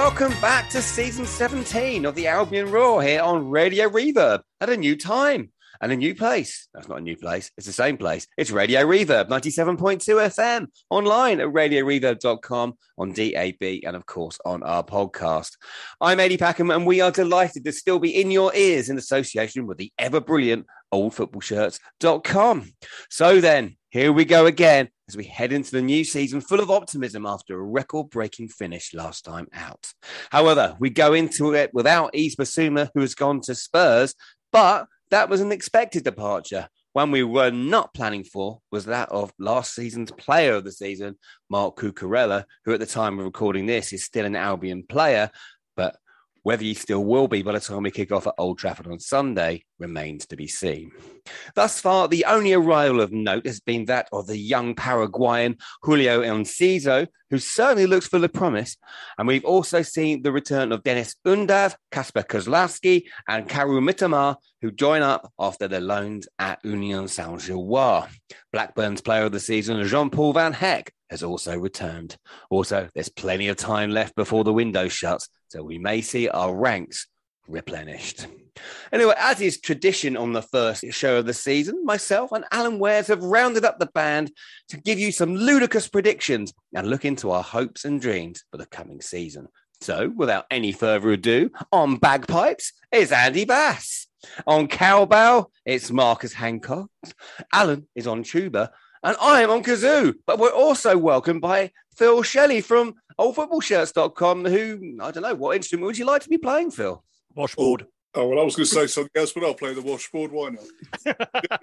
welcome back to season 17 of the Albion Roar here on Radio Reverb at a new time and a new place. That's not a new place. It's the same place. It's Radio Reverb, 97.2 FM, online at radioreverb.com, on DAB, and of course on our podcast. I'm Eddie Packham, and we are delighted to still be in your ears in association with the ever-brilliant oldfootballshirts.com. So then, here we go again as we head into the new season full of optimism after a record-breaking finish last time out. However, we go into it without Yves Bissouma, who has gone to Spurs, but that was an expected departure. One we were not planning for was that of last season's player of the season, Marc Cucurella, who at the time of recording this is still an Albion player, but whether he still will be by the time we kick off at Old Trafford on Sunday remains to be seen. Thus far, the only arrival of note has been that of the young Paraguayan Julio Enciso, who certainly looks full of promise. And we've also seen the return of Denis Undav, Kasper Kozlowski and Karu Mitoma, who join up after their loans at Union Saint-Gilloise. Blackburn's player of the season, Jean-Paul Van Heck, has also returned. Also, there's plenty of time left before the window shuts, so we may see our ranks replenished. Anyway, as is tradition on the first show of the season, myself and Alan Wares have rounded up the band to give you some ludicrous predictions and look into our hopes and dreams for the coming season. So, without any further ado, on bagpipes, it's Andy Bass. On cowbell, it's Marcus Hancock. Alan is on tuba, and I am on kazoo. But we're also welcomed by Phil Shelley from oldfootballshirts.com, who, I don't know, what instrument would you like to be playing, Phil? Washboard. Oh, well, I was going to say something else, but I'll play the washboard. Why not?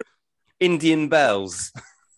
Indian bells.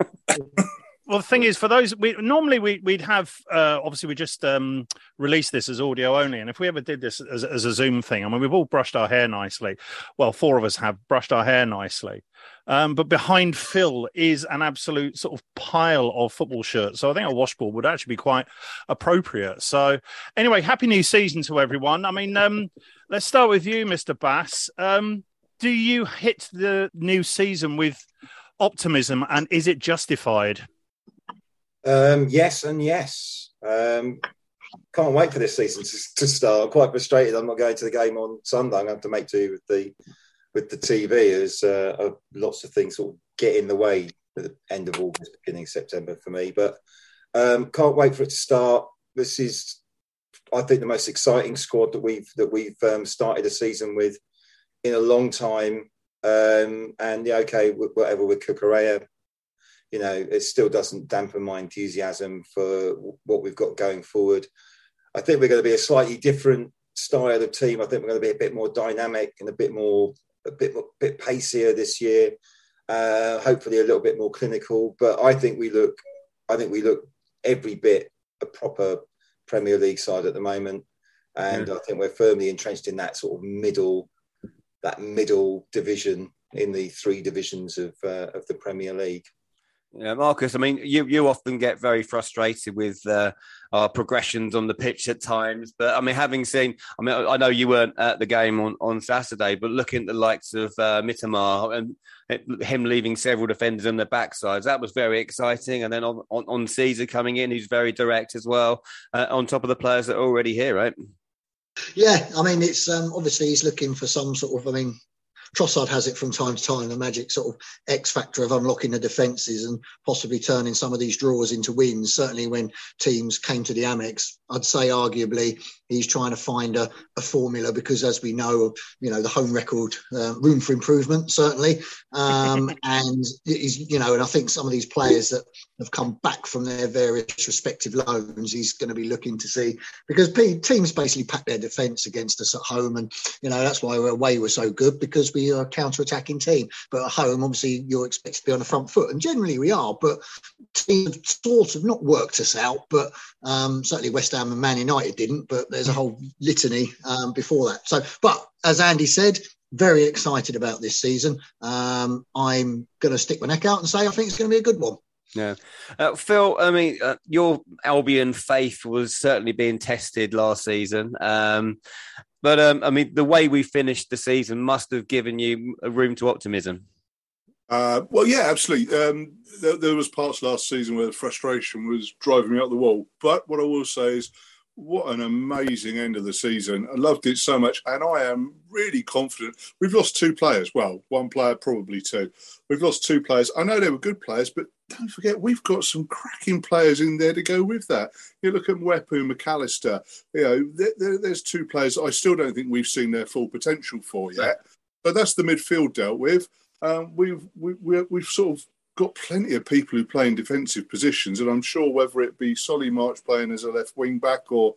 Well, the thing is, for those, we'd have, obviously, we just released this as audio only. And if we ever did this as a Zoom thing, I mean, we've all brushed our hair nicely. Well, 4 of us have brushed our hair nicely. But behind Phil is an absolute sort of pile of football shirts. So I think a washboard would actually be quite appropriate. So anyway, happy new season to everyone. I mean, let's start with you, Mr. Bass. Do you hit the new season with optimism, and is it justified? Yes and yes. Can't wait for this season to start. I'm quite frustrated I'm not going to the game on Sunday. I'm going to have to make do with the TV as lots of things sort of get in the way at the end of August, beginning of September for me. But can't wait for it to start. This is, I think, the most exciting squad that we've started a season with in a long time. And yeah, okay, whatever with Cucurella, you know, it still doesn't dampen my enthusiasm for what we've got going forward. I think we're going to be a slightly different style of team. I think we're going to be a bit more dynamic and a bit pacier this year. Hopefully a little bit more clinical. But I think we look every bit a proper Premier League side at the moment. And I think we're firmly entrenched in that sort of middle division in the 3 divisions of the Premier League. Yeah, Marcus, I mean, you often get very frustrated with our progressions on the pitch at times. But, I mean, having seen, I mean, I know you weren't at the game on Saturday, but looking at the likes of Mitoma and him leaving several defenders on their backsides, that was very exciting. And then on Caesar coming in, who's very direct as well, on top of the players that are already here, right? Yeah, I mean, it's obviously he's looking for some sort of, I mean, Trossard has it from time to time, the magic sort of X factor of unlocking the defences and possibly turning some of these draws into wins. Certainly when teams came to the Amex, I'd say arguably he's trying to find a formula because, as we know, you know, the home record, room for improvement, certainly. And he's, you know, and I think some of these players that have come back from their various respective loans, he's going to be looking to see, because teams basically pack their defence against us at home. And, you know, that's why away we're so good, because we are a counter-attacking team. But at home, obviously, you're expected to be on the front foot. And generally we are, but teams have sort of not worked us out. But certainly West Ham and Man United didn't, but there's a whole litany before that. So, but as Andy said, very excited about this season. I'm going to stick my neck out and say I think it's going to be a good one. Yeah. Phil, I mean, your Albion faith was certainly being tested last season. But I mean, the way we finished the season must have given you a room to optimism. Well, yeah, absolutely. There was parts last season where the frustration was driving me up the wall. But what I will say is what an amazing end of the season. I loved it so much, and I am really confident. We've lost 2 players. Well, one player, probably 2. We've lost 2 players. I know they were good players, but don't forget, we've got some cracking players in there to go with that. You look at Mwepu, McAllister. There's 2 players I still don't think we've seen their full potential for yet. But that's the midfield dealt with. We've sort of got plenty of people who play in defensive positions, and I'm sure whether it be Solly March playing as a left wing back or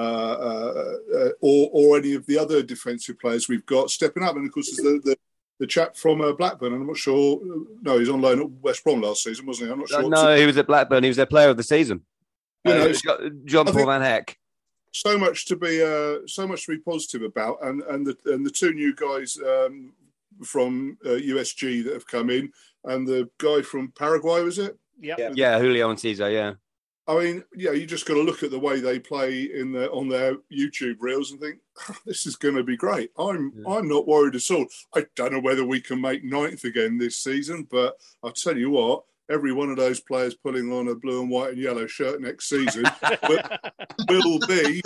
any of the other defensive players we've got stepping up, and of course there's the chap from Blackburn. I'm not sure. No, he's on loan at West Brom last season, wasn't he? I'm not sure. No, he was at Blackburn. He was their player of the season. John Paul Van Heck. So much to be positive about, and the 2 new guys from USG that have come in, and the guy from Paraguay, was it? Yeah, Julio Enciso, yeah. I mean, you just got to look at the way they play on their YouTube reels and think, this is going to be great. I'm not worried at all. I don't know whether we can make 9th again this season, but I'll tell you what, every one of those players putting on a blue and white and yellow shirt next season will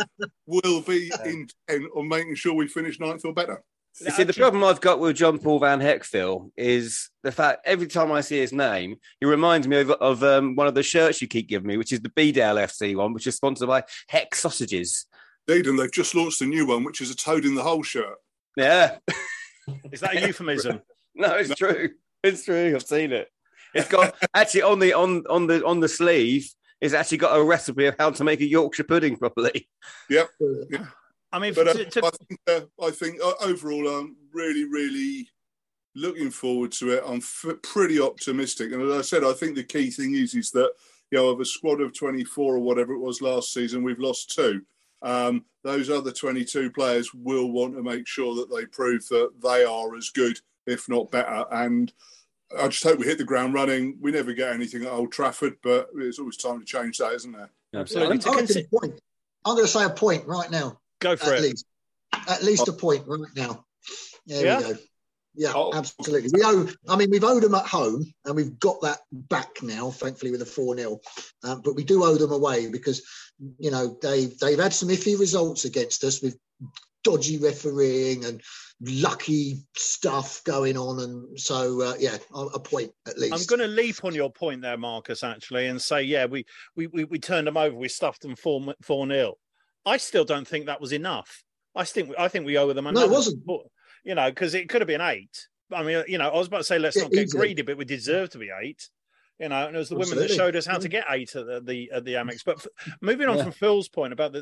be intent on making sure we finish 9th or better. You see, the problem I've got with John Paul Van Heck, Phil, is the fact every time I see his name, he reminds me of one of the shirts you keep giving me, which is the Bedale FC one, which is sponsored by Heck Sausages. Indeed, and they've just launched a new one, which is a toad in the hole shirt. Yeah. Is that a euphemism? No, it's true. It's true. I've seen it. It's got actually on the sleeve. It's actually got a recipe of how to make a Yorkshire pudding properly. Yep. Yeah. I mean, but I think overall, I'm really, really looking forward to it. I'm pretty optimistic, and as I said, I think the key thing is that of a squad of 24 or whatever it was last season, we've lost 2. Those other 22 players will want to make sure that they prove that they are as good, if not better. And I just hope we hit the ground running. We never get anything at Old Trafford, but it's always time to change that, isn't there? Absolutely. I'm going to say a point right now. Go for it. At least a point right now. There we go. Yeah, absolutely. We've owed them at home, and we've got that back now, thankfully, with a 4-0. But we do owe them away because, they've had some iffy results against us with dodgy refereeing and lucky stuff going on. And so, a point at least. I'm going to leap on your point there, Marcus, actually, and say, we turned them over. We stuffed them 4-0. I still don't think that was enough. I think we owe them another. No, it wasn't. Because it could have been 8. I mean, I was about to say let's not get greedy, but we deserve to be 8. And it was the women that showed us how to get 8 at the Amex. But moving on from Phil's point about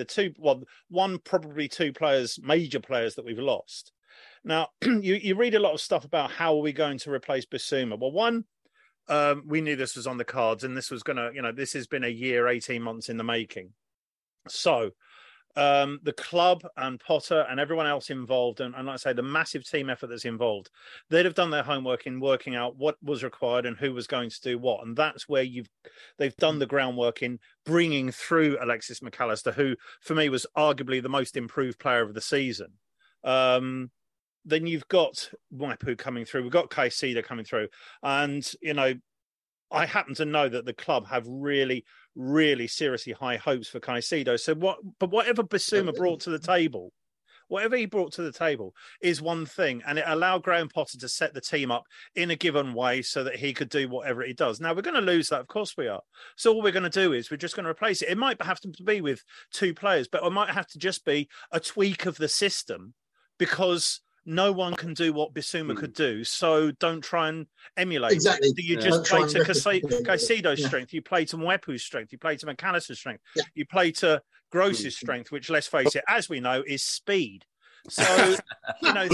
probably 2 players, major players that we've lost. Now, you read a lot of stuff about how are we going to replace Bissouma. Well, one, we knew this was on the cards, and this was going to, this has been a year, 18 months in the making. So the club and Potter and everyone else involved, and like I say, the massive team effort that's involved, they'd have done their homework in working out what was required and who was going to do what. And that's where they've done the groundwork in bringing through Alexis McAllister, who for me was arguably the most improved player of the season. Then you've got Mwepu coming through. We've got Caicedo coming through. And, I happen to know that the club have really, really seriously high hopes for Caicedo. So whatever Bissouma brought to the table, whatever he brought to the table is one thing. And it allowed Graham Potter to set the team up in a given way so that he could do whatever he does. Now, we're going to lose that. Of course we are. So all we're going to do is we're just going to replace it. It might have to be with 2 players, but it might have to just be a tweak of the system because no one can do what Bissouma could do, so don't try and emulate. Exactly. You just play to Caicedo's strength, you play to Mwepu's strength, you play to McAllister's strength, you play to Gross's strength, which, let's face it, as we know, is speed. So, on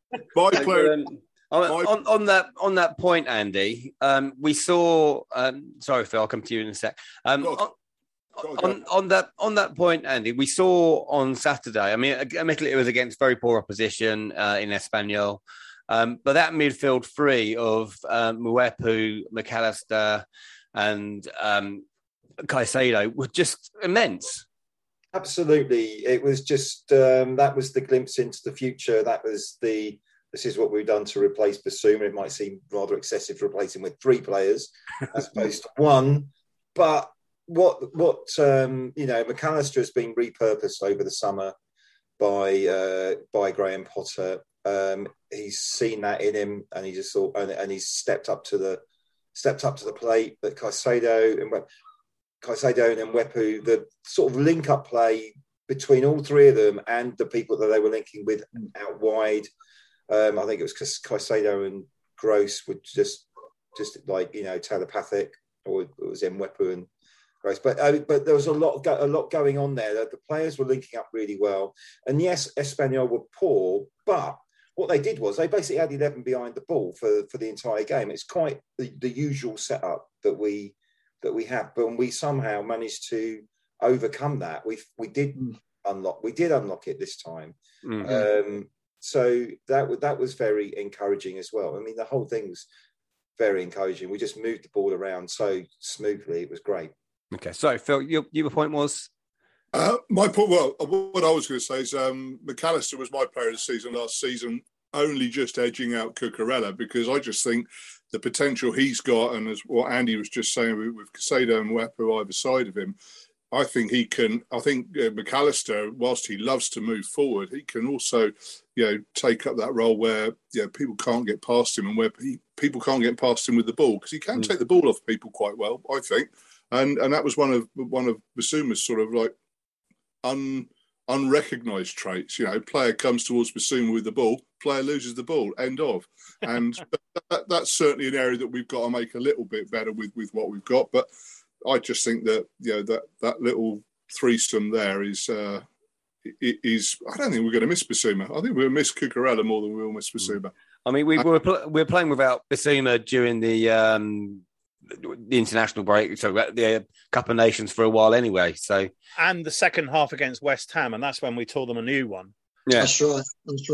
that point, Andy, we saw. Sorry, Phil, I'll come to you in a sec. On that point, Andy, we saw on Saturday. I mean, admittedly, it was against very poor opposition in Espanyol, but that midfield 3 of Mwepu, McAllister, and Caicedo were just immense. Absolutely, it was just that was the glimpse into the future. That was this is what we've done to replace Bissouma. It might seem rather excessive to replace him with 3 players as opposed to 1, but McAllister has been repurposed over the summer by Graham Potter. He's seen that in him, and he just thought, and he's stepped up to the plate. But Caicedo and Mwepu, the sort of link-up play between all three of them and the people that they were linking with out wide. I think it was Caicedo and Gross were just like, telepathic, or it was Mwepu and Gross. But there was a lot going on there. The players were linking up really well. And yes, Espanyol were poor, but what they did was they basically had 11 behind the ball for the entire game. It's quite the usual setup that we have, but we somehow managed to overcome that. We did unlock it this time. Mm-hmm. So that was very encouraging as well. I mean, the whole thing was very encouraging. We just moved the ball around so smoothly. It was great. Okay, so Phil, your point was? My point, what I was going to say is McAllister was my player of the season last season, only just edging out Cucurella, because I just think the potential he's got, and as what Andy was just saying with Caicedo and Mwepu either side of him, I think he can. I think McAllister, whilst he loves to move forward, he can also, take up that role where people can't get past him, and where people can't get past him with the ball, because he can take the ball off people quite well, I think, and that was one of Bissouma's sort of like unrecognised traits. Player comes towards Bissouma with the ball, player loses the ball, end of. And that's certainly an area that we've got to make a little bit better with what we've got. But I just think that that little threesome there is. I don't think we're going to miss Bissouma. I think we'll miss Cucurella more than we'll miss Bissouma. I mean, we were playing without Bissouma during the international break, so the Cup of Nations for a while anyway. So, and the second half against West Ham, and that's when we tore them a new one. Yeah, that's right.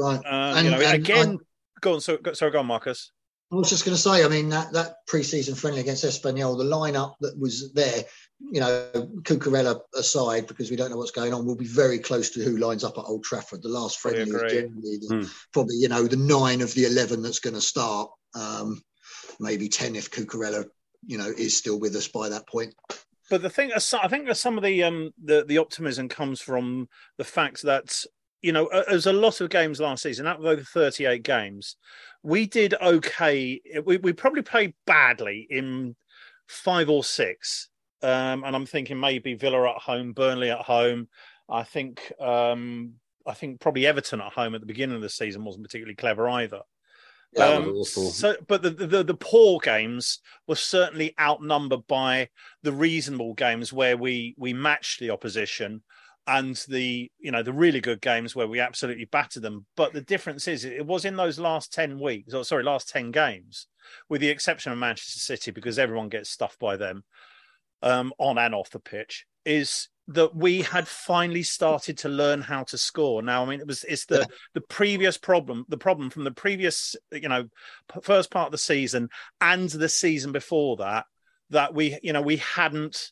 Go on. Sorry, go on, Marcus. I was just going to say, I mean, that pre-season friendly against Espanyol, the lineup that was there, Cucurella aside, because we don't know what's going on, will be very close to who lines up at Old Trafford. The last friendly is generally probably, the 9 of the 11 that's going to start. Maybe 10 if Cucurella, is still with us by that point. But the thing, I think that some of the optimism comes from the fact that, there's a lot of games last season, out of over 38 games, we did okay. We probably played badly in 5 or 6. And I'm thinking maybe Villa at home, Burnley at home. I think probably Everton at home at the beginning of the season wasn't particularly clever either. That was awful. So, but the poor games were certainly outnumbered by the reasonable games where we matched the opposition, and the really good games where we absolutely battered them. But the difference is, it was in those last 10 games, with the exception of Manchester City, because everyone gets stuffed by them on and off the pitch, is that we had finally started to learn how to score. Now, I mean, it's the previous problem, the problem from the previous, first part of the season and the season before that we hadn't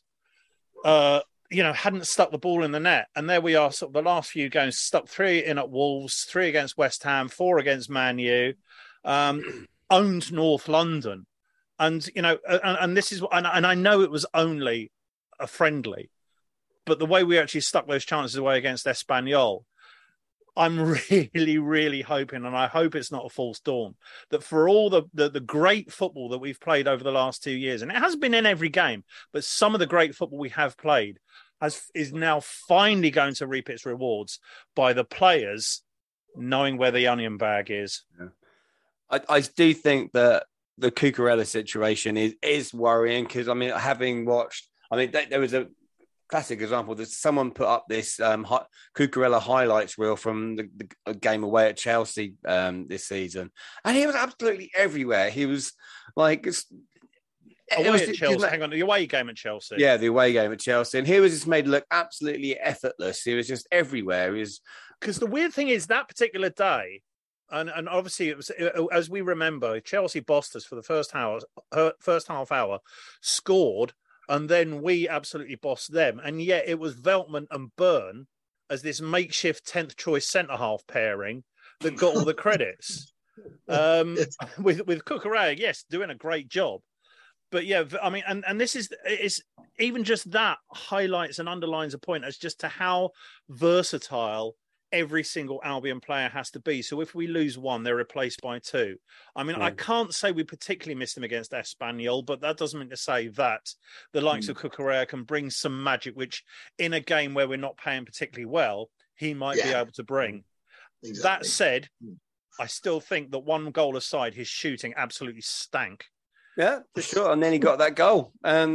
stuck the ball in the net. And there we are, sort of the last few games, stuck 3 in at Wolves, 3 against West Ham, 4 against Man U, owned North London. And, and this is, and I know it was only a friendly, but the way we actually stuck those chances away against Espanyol, I'm really, really hoping, and I hope it's not a false dawn, that for all the great football that we've played over the last 2 years, and it hasn't been in every game, but some of the great football we have played is now finally going to reap its rewards by the players knowing where the onion bag is. Yeah. I do think that the Cucurella situation is worrying, because, I mean, having watched, there was a classic example that someone put up this Cucurella highlights reel from the game away at Chelsea this season, and he was absolutely everywhere. He was like at Chelsea. Hang on, the away game at Chelsea. Yeah, the away game at Chelsea, and he was just made to look absolutely effortless. He was just everywhere. Because the weird thing is that particular day. And obviously, it was, as we remember, Chelsea bossed us for the first half hour, scored, and then we absolutely bossed them. And yet it was Veltman and Byrne as this makeshift 10th choice centre-half pairing that got all the credits. With Cucurella, yes, doing a great job. But yeah, I mean, and this is even just that highlights and underlines a point as just to how versatile every single Albion player has to be. So if we lose one, they're replaced by two. I mean, I can't say we particularly missed them against Espanyol, but that doesn't mean to say that the likes of Cucurella can bring some magic, which in a game where we're not playing particularly well, he might be able to bring. Exactly. That said, I still think that one goal aside, his shooting absolutely stank. Yeah, for sure. And then he got that goal.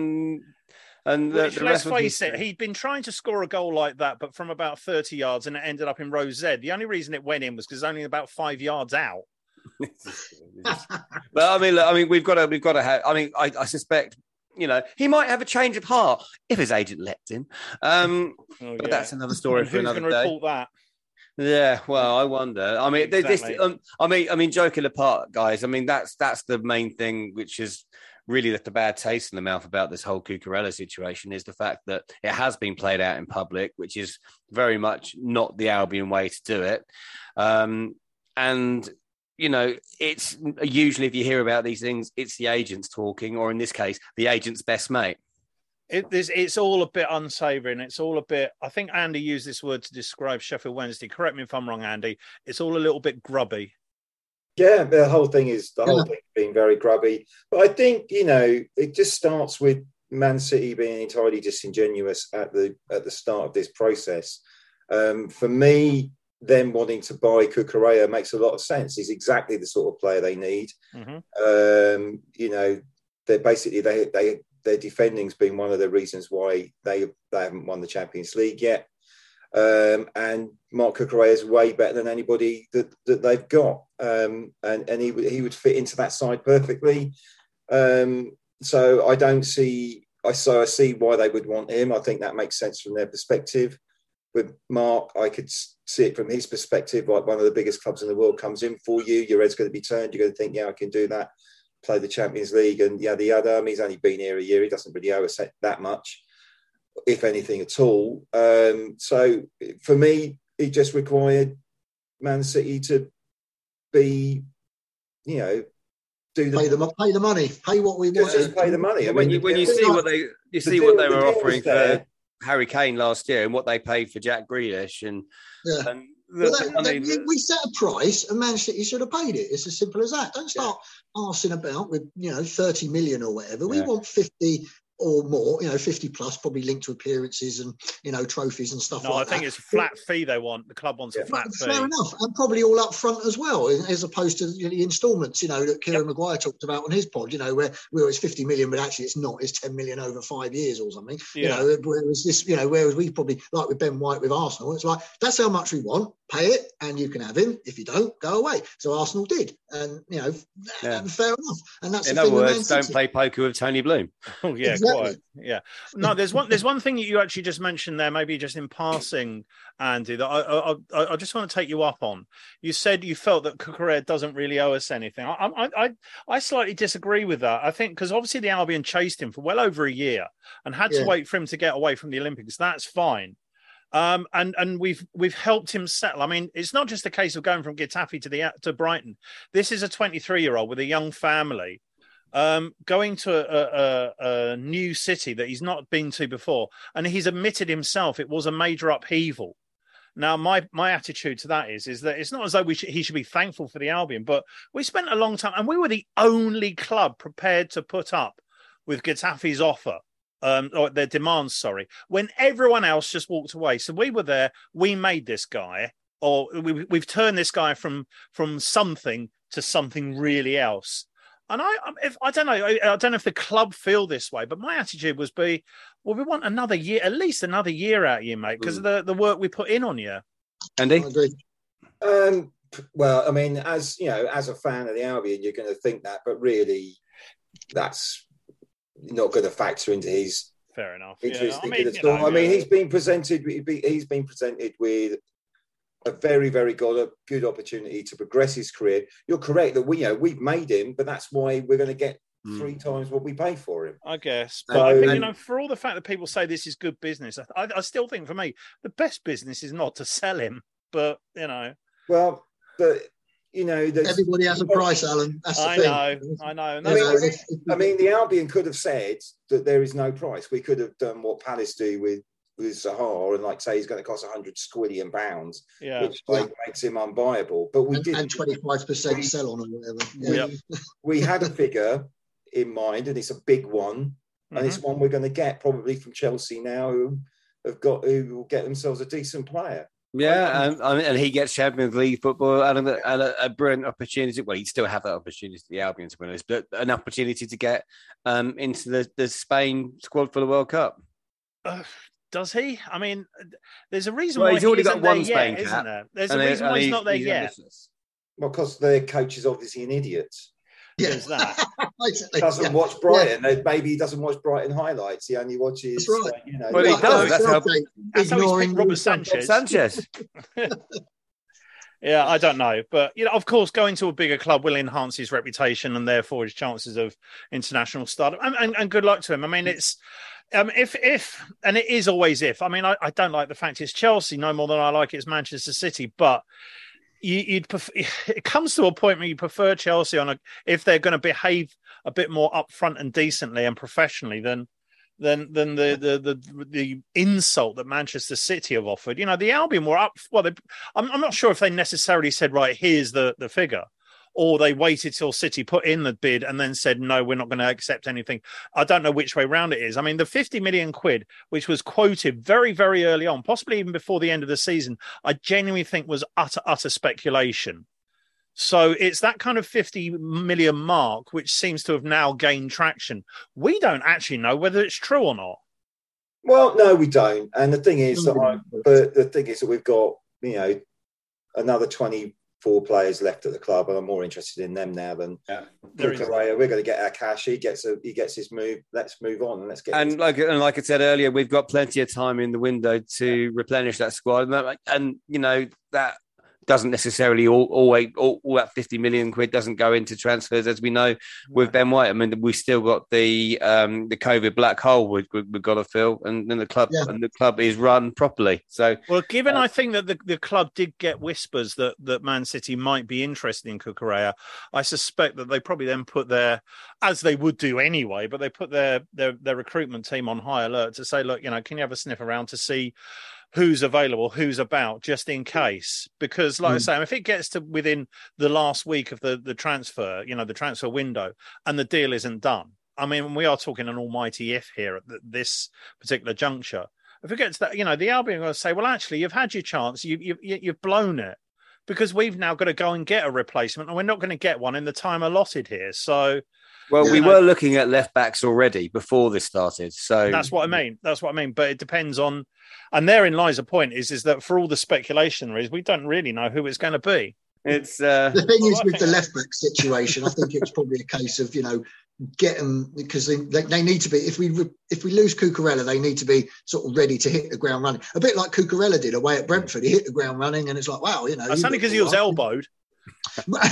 Let's face it, he'd been trying to score a goal like that, but from about 30 yards, and it ended up in row Z. The only reason it went in was because only about 5 yards out. But I mean, we've got to have. I mean, I suspect, he might have a change of heart if his agent lets him. But that's another story for another day. Who's going to report that? Yeah, well, I wonder. I mean, exactly. I mean, joking apart, guys. I mean, that's the main thing, which is really left a bad taste in the mouth about this whole Cucurella situation, is the fact that it has been played out in public, which is very much not the Albion way to do it. And it's usually, if you hear about these things, it's the agents talking, or in this case, the agent's best mate. It's all a bit unsavoury, and it's all a bit. I think Andy used this word to describe Sheffield Wednesday. Correct me if I'm wrong, Andy. It's all a little bit grubby. Yeah, the whole thing being very grubby. But I think it just starts with Man City being entirely disingenuous at the start of this process. For me, them wanting to buy Cucurella makes a lot of sense. He's exactly the sort of player they need. Mm-hmm. They're basically their defending's been one of the reasons why they haven't won the Champions League yet. And Marc Cucurella is way better than anybody that they've got. And he would fit into that side perfectly. So I see why they would want him. I think that makes sense from their perspective. With Mark, I could see it from his perspective, like one of the biggest clubs in the world comes in for you, your head's going to be turned, you're going to think, yeah, I can do that, play the Champions League and the other. I mean, he's only been here a year, he doesn't really owe us that much, if anything at all. So for me, it just required Man City to be, pay the money, pay what we want. Just pay the money. I mean, when you see what they were offering for Harry Kane last year and what they paid for Jack Grealish, we set a price and Man City should have paid it. It's as simple as that. Don't start arsing about with 30 million or whatever. We want 50 or more, 50 plus, probably linked to appearances and, trophies and stuff like that. No, I think it's a flat fee they want. The club wants a flat fee. Fair enough. And probably all up front as well, as opposed to the instalments, that Kieran Maguire talked about on his pod, where it's 50 million, but actually it's not. It's 10 million over 5 years or something. Whereas this, whereas we probably, like with Ben White with Arsenal, it's like, that's how much we want. Pay it and you can have him. If you don't, go away. So Arsenal did. And, fair enough. And that's in other words, don't play poker with Tony Bloom. Oh, yeah, exactly. Quite. Yeah. No, there's one thing that you actually just mentioned there, maybe just in passing, Andy, that I just want to take you up on. You said you felt that Cucurella doesn't really owe us anything. I slightly disagree with that. I think because obviously the Albion chased him for well over a year and had to wait for him to get away from the Olympics. That's fine. And we've helped him settle. I mean, it's not just a case of going from Getafe to Brighton. This is a 23-year-old with a young family, going to a new city that he's not been to before, and he's admitted himself it was a major upheaval. Now, my attitude to that is that it's not as though he should be thankful for the Albion, but we spent a long time, and we were the only club prepared to put up with Getafe's offer. Or their demands, sorry, when everyone else just walked away. So we were there, we made this guy, or we've turned this guy from something to something really else. And I don't know if the club feel this way, but my attitude was we want another year, at least another year out of you, mate, because of the work we put in on you. Andy? Well, I mean, as a fan of the Albion, you're going to think that, but really that's not going to factor into his fair enough. I mean, he's been presented with a very, very good opportunity to progress his career. You're correct that we've made him, but that's why we're going to get 3 times what we pay for him, I guess. But I think, for all the fact that people say this is good business, I still think for me the best business is not to sell him, but well, but everybody has a price, Alan. That's the thing. I know. And I mean, the Albion could have said that there is no price. We could have done what Palace do with Zaha and say he's going to cost 100 squillion pounds, which makes him unbuyable. But we didn't. And 25% sell on or whatever. We had a figure in mind, and it's a big one, and it's one we're going to get probably from Chelsea now, who will get themselves a decent player. Yeah, and he gets Champions League football and a brilliant opportunity. Well, he'd still have that opportunity, the Albion, to win this, but an opportunity to get into the Spain squad for the World Cup. Does he? I mean, there's a reason why he's already got one Spain cap, isn't there? There's a reason why he's not there yet. Ambitious. Well, because their coach is obviously an idiot. There's that. Doesn't watch Brighton. Maybe he doesn't watch Brighton highlights. He only watches. That's right. Well, he does. That's how he's picked Robert Sanchez. Yeah, I don't know, but of course, going to a bigger club will enhance his reputation and therefore his chances of international stardom. And good luck to him. I mean, it's if and it is always if. I mean, I don't like the fact it's Chelsea no more than I like it's Manchester City, but. It comes to a point where you prefer Chelsea if they're going to behave a bit more upfront and decently and professionally than the insult that Manchester City have offered. The Albion were up. Well, I'm not sure if they necessarily said, right, here's the figure, or they waited till City put in the bid and then said, no, we're not going to accept anything. I don't know which way round it is. I mean, the 50 million quid, which was quoted very, very early on, possibly even before the end of the season, I genuinely think was utter speculation. So it's that kind of 50 million mark, which seems to have now gained traction. We don't actually know whether it's true or not. Well, no, we don't. And the thing is that we've got, another 24 players left at the club, and I'm more interested in them now than Cucurella. We're going to get our cash. He gets his move. Let's move on and let's get. And like I said earlier, we've got plenty of time in the window to replenish that squad, and that doesn't necessarily all that 50 million quid doesn't go into transfers, as we know with Ben White. I mean, we've still got the COVID black hole we've got to fill, and then the club is run properly. So, well, given I think that the club did get whispers that Man City might be interested in Cucurella, I suspect that they probably then put as they would do anyway, but they put their recruitment team on high alert to say, look, can you have a sniff around to see who's available, who's about, just in case. Because, like I say, if it gets to within the last week of the transfer, the transfer window, and the deal isn't done, I mean, we are talking an almighty if here at this particular juncture. If it gets that, the Albion are going to say, well, actually, you've had your chance, you've blown it, because we've now got to go and get a replacement, and we're not going to get one in the time allotted here. So... Well, we were looking at left backs already before this started. So that's what I mean. But it depends on, and therein lies a point is that for all the speculation there is, we don't really know who it's going to be. It's the thing is with the left back situation. I think it's probably a case of get them, because they need to be. If we lose Cucurella, they need to be sort of ready to hit the ground running. A bit like Cucurella did away at Brentford. He hit the ground running, and it's like, wow, That's only because he was elbowed. but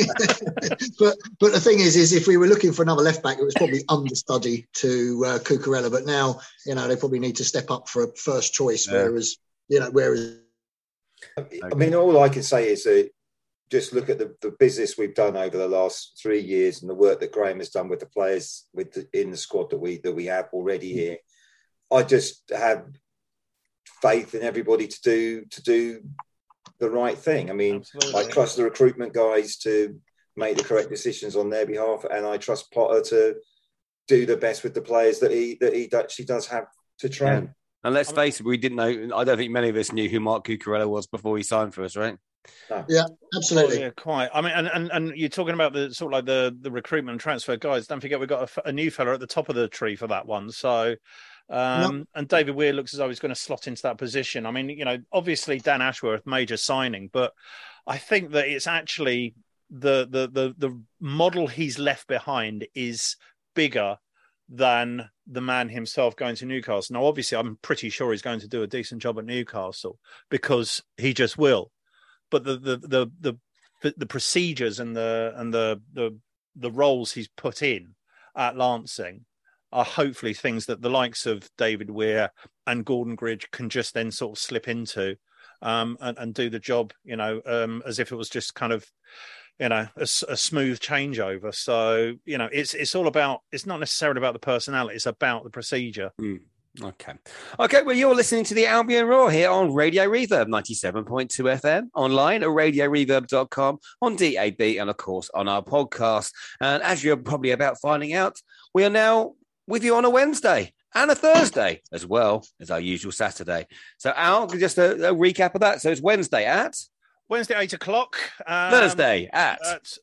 the thing is if we were looking for another left back, it was probably understudy to Cucurella. But now, they probably need to step up for a first choice. Yeah. Whereas, I mean, all I can say is that just look at the business we've done over the last 3 years and the work that Graham has done with the players in the squad that we have already here. I just have faith in everybody to do the right thing. I mean, absolutely. I trust the recruitment guys to make the correct decisions on their behalf, and I trust Potter to do the best with the players that he actually does have to train. Yeah. And let's face it, we didn't know. I don't think many of us knew who Mark Cucurella was before he signed for us, right? No. Yeah, absolutely. Oh, yeah, quite. I mean, and you're talking about the sort of like the recruitment and transfer guys. Don't forget, we've got a new fella at the top of the tree for that one. So. And David Weir looks as though he's going to slot into that position. I mean, obviously Dan Ashworth, major signing, but I think that it's actually the model he's left behind is bigger than the man himself going to Newcastle. Now, obviously, I'm pretty sure he's going to do a decent job at Newcastle because he just will. But the procedures and the roles he's put in at Lancing are hopefully things that the likes of David Weir and Gordon Gridge can just then sort of slip into and do the job, as if it was just kind of, a smooth changeover. So, it's all about, it's not necessarily about the personality, it's about the procedure. Okay. Well, you're listening to the Albion Roar here on Radio Reverb 97.2 FM, online at radioreverb.com, on DAB, and of course on our podcast. And as you're probably about finding out, we are now with you on a Wednesday and a Thursday, as well as our usual Saturday. So, Al, just a recap of that. So it's Wednesday at 8:00. Thursday at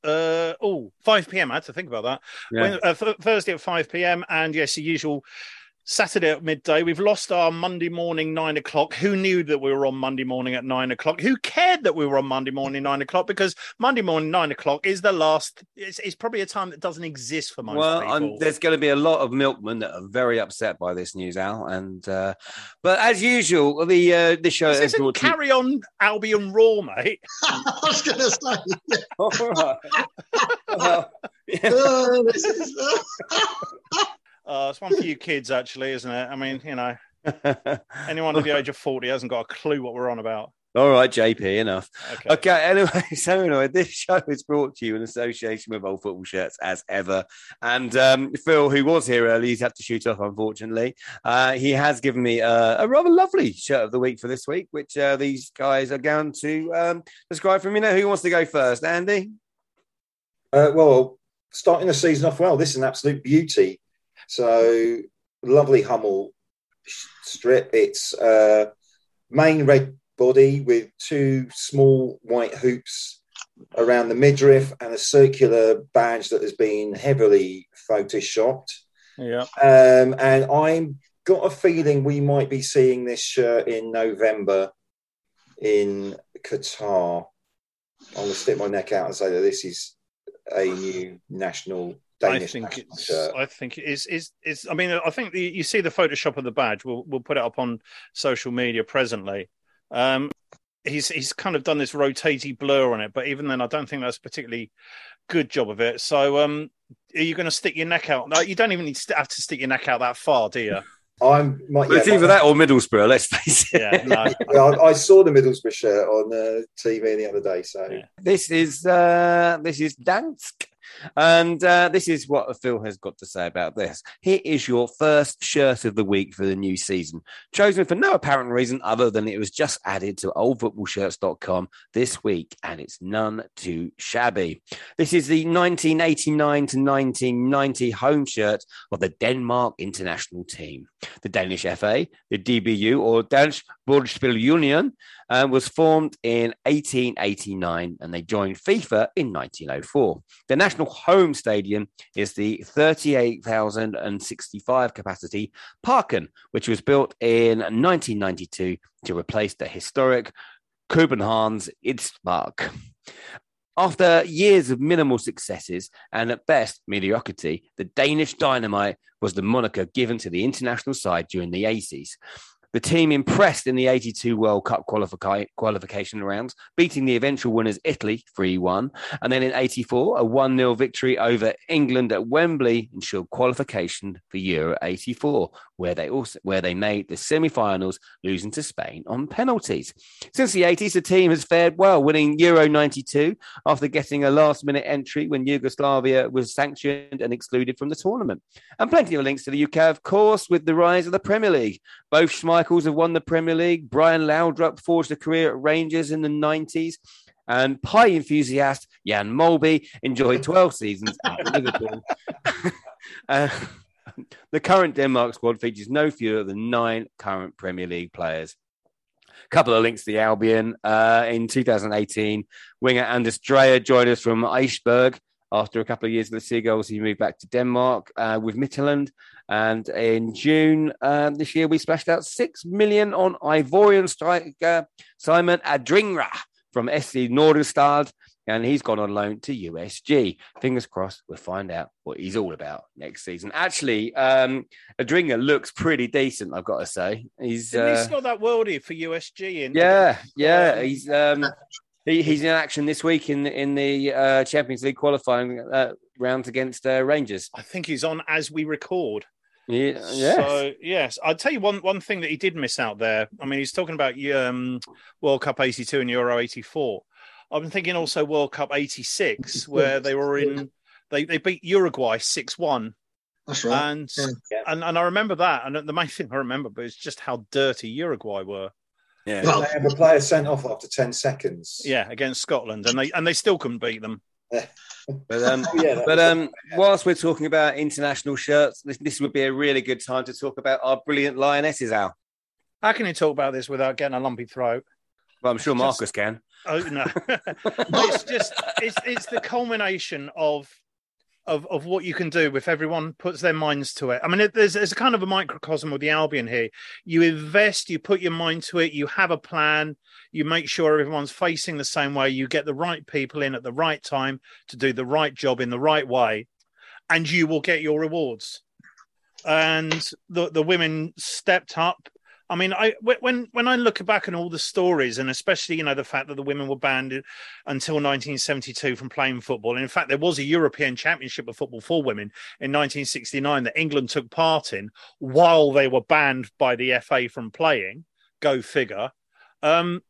5 p.m. I had to think about that. Yeah. Thursday at 5 p.m. And yes, the usual Saturday at midday. We've lost our Monday morning 9:00. Who knew that we were on Monday morning at 9:00? Who cared that we were on Monday morning 9:00? Because Monday morning 9:00 is the last. It's probably a time that doesn't exist for most people. There's going to be a lot of milkmen that are very upset by this news, Al. And but as usual, the show this isn't Carry On Albion Roar, mate. I was going to say. All right. Well, This is. It's one for you kids, actually, isn't it? I mean, anyone at the age of 40 hasn't got a clue what we're on about. All right, JP, enough. Okay. Anyway, this show is brought to you in association with Old Football Shirts, as ever. And Phil, who was here early, he's had to shoot off, unfortunately. He has given me a rather lovely shirt of the week for this week, which these guys are going to describe for me. Who wants to go first? Andy? Well, starting the season off well, this is an absolute beauty. So, lovely Hummel strip. It's main red body with two small white hoops around the midriff and a circular badge that has been heavily photoshopped. Yeah. And I've got a feeling we might be seeing this shirt in November in Qatar. I'm going to stick my neck out and say that this is a new national Danish shirt. I think it is. I mean, I think you see the Photoshop of the badge. We'll put it up on social media presently. He's kind of done this rotating blur on it, but even then, I don't think that's a particularly good job of it. So, are you going to stick your neck out? No, you don't even have to stick your neck out that far, do you? It's either that or Middlesbrough, let's face it. Yeah, no. I saw the Middlesbrough shirt on TV the other day. So This is Dansk. And this is what Phil has got to say about this. Here is your first shirt of the week for the new season, chosen for no apparent reason other than it was just added to oldfootballshirts.com this week, and it's none too shabby. This is the 1989 to 1990 home shirt of the Denmark international team. The Danish FA, the DBU, or Dansk Boldspilunion, was formed in 1889 and they joined FIFA in 1904. The national home stadium is the 38,065 capacity Parken, which was built in 1992 to replace the historic Københavns Idrætspark. After years of minimal successes and at best mediocrity, the Danish Dynamite was the moniker given to the international side during the 80s. The team impressed in the 82 World Cup qualification rounds, beating the eventual winners Italy 3-1. And then in 84, a 1-0 victory over England at Wembley ensured qualification for Euro 84, where they made the semi-finals, losing to Spain on penalties. Since the 80s, the team has fared well, winning Euro 92 after getting a last-minute entry when Yugoslavia was sanctioned and excluded from the tournament. And plenty of links to the UK, of course, with the rise of the Premier League. Both Schmeichels have won the Premier League. Brian Laudrup forged a career at Rangers in the 90s. And pie enthusiast Jan Molby enjoyed 12 seasons at Liverpool. The current Denmark squad features no fewer than 9 current Premier League players. A couple of links to the Albion. In 2018, winger Anders Dreyer joined us from Eichberg. After a couple of years with the Seagulls, he moved back to Denmark with Midtjylland. And in June this year, we splashed out 6 million on Ivorian striker Simon Adingra from SC Nordenstad. And he's gone on loan to USG. Fingers crossed, we'll find out what he's all about next season. Actually, Adingra looks pretty decent, I've got to say. He's got that worldie for USG in. Yeah. He's in action this week in the Champions League qualifying rounds against Rangers. I think he's on as we record. Yeah, yes. So, yes, I'll tell you one thing that he did miss out there. I mean, he's talking about World Cup 82 and Euro 84. I'm thinking also World Cup 86, where they were they beat Uruguay 6-1. That's right. And I remember that. And the main thing I remember is just how dirty Uruguay were. Yeah. Well, they have a player sent off after 10 seconds. Yeah, against Scotland. And they still couldn't beat them. But whilst we're talking about international shirts, this would be a really good time to talk about our brilliant Lionesses, Al. How can you talk about this without getting a lumpy throat? Well, I'm sure Marcus can. Oh no, it's the culmination of what you can do if everyone puts their minds to it. I mean, there's a kind of a microcosm of the Albion here. You invest, you put your mind to it, you have a plan, you make sure everyone's facing the same way, you get the right people in at the right time to do the right job in the right way, and you will get your rewards. And the women stepped up. I mean, when I look back on all the stories, and especially, the fact that the women were banned until 1972 from playing football. And in fact, there was a European Championship of Football for women in 1969 that England took part in while they were banned by the FA from playing. Go figure. The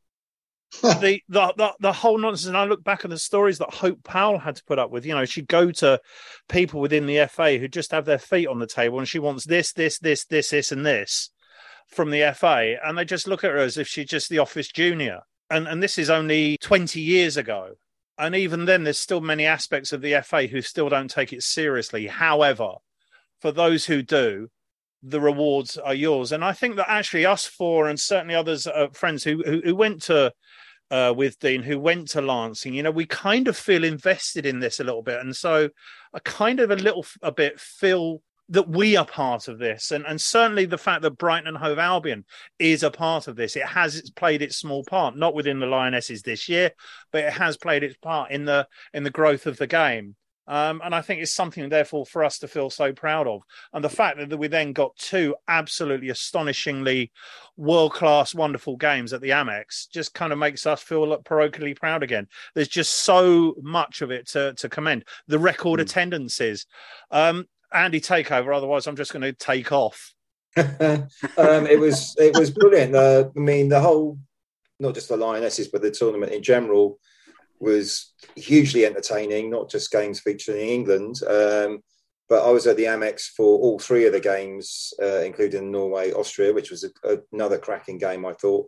whole nonsense. And I look back at the stories that Hope Powell had to put up with. She'd go to people within the FA who just have their feet on the table, and she wants this, and this from the FA, and they just look at her as if she's just the office junior. And this is only 20 years ago. And even then, there's still many aspects of the FA who still don't take it seriously. However, for those who do, the rewards are yours. And I think that actually us four, and certainly others, friends who went to with Dean, who went to Lancing, we kind of feel invested in this a little bit. And so I kind of a bit feel that we are part of this, and certainly the fact that Brighton and Hove Albion is a part of this. It's played its small part, not within the Lionesses this year, but it has played its part in the growth of the game. And I think it's something, therefore, for us to feel so proud of. And the fact that we then got two absolutely astonishingly world-class, wonderful games at the Amex just kind of makes us feel parochially proud again. There's just so much of it to commend. The record attendances. Andy, take over. Otherwise, I'm just going to take off. It was brilliant. I mean, the whole, not just the Lionesses, but the tournament in general was hugely entertaining. Not just games featuring England, but I was at the Amex for all three of the games, including Norway, Austria, which was another cracking game, I thought.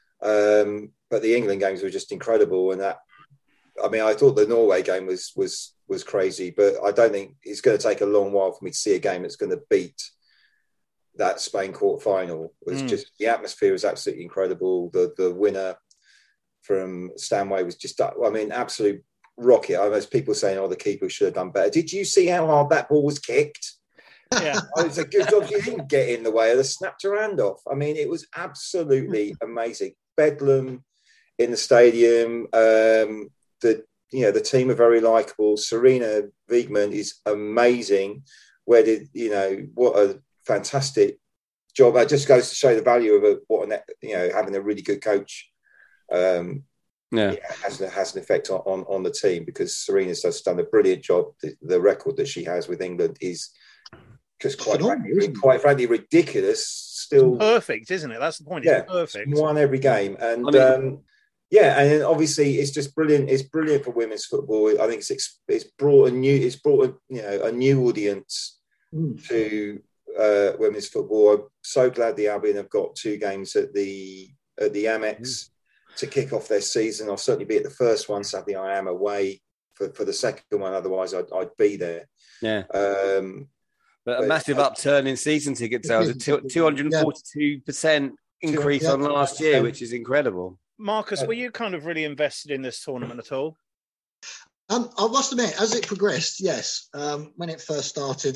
But the England games were just incredible, and I thought the Norway game was crazy, but I don't think it's going to take a long while for me to see a game that's going to beat that Spain quarter final. It was just, the atmosphere was absolutely incredible. The winner from Stanway was just, absolute rocket. There's people saying, the keeper should have done better. Did you see how hard that ball was kicked? Yeah. It's a good job she didn't get in the way. They snapped her hand off. I mean, it was absolutely amazing. Bedlam in the stadium. The team are very likeable. Serena Wiegmann is amazing. What a fantastic job. It just goes to show the value of having a really good coach. Has an effect on the team, because Serena's just done a brilliant job. The record that she has with England is just quite frankly ridiculous. Still perfect, isn't it? That's the point. It's perfect. Won every game, and and obviously it's just brilliant. It's brilliant for women's football. I think it's brought a new audience to women's football. I'm so glad the Albion have got two games at the Amex to kick off their season. I'll certainly be at the first one. Sadly, I am away for the second one. Otherwise, I'd be there. Yeah. But a massive upturn in season ticket sales, a 242% increase on last year, which is incredible. Marcus, were you kind of really invested in this tournament at all? I must admit, as it progressed, yes. When it first started,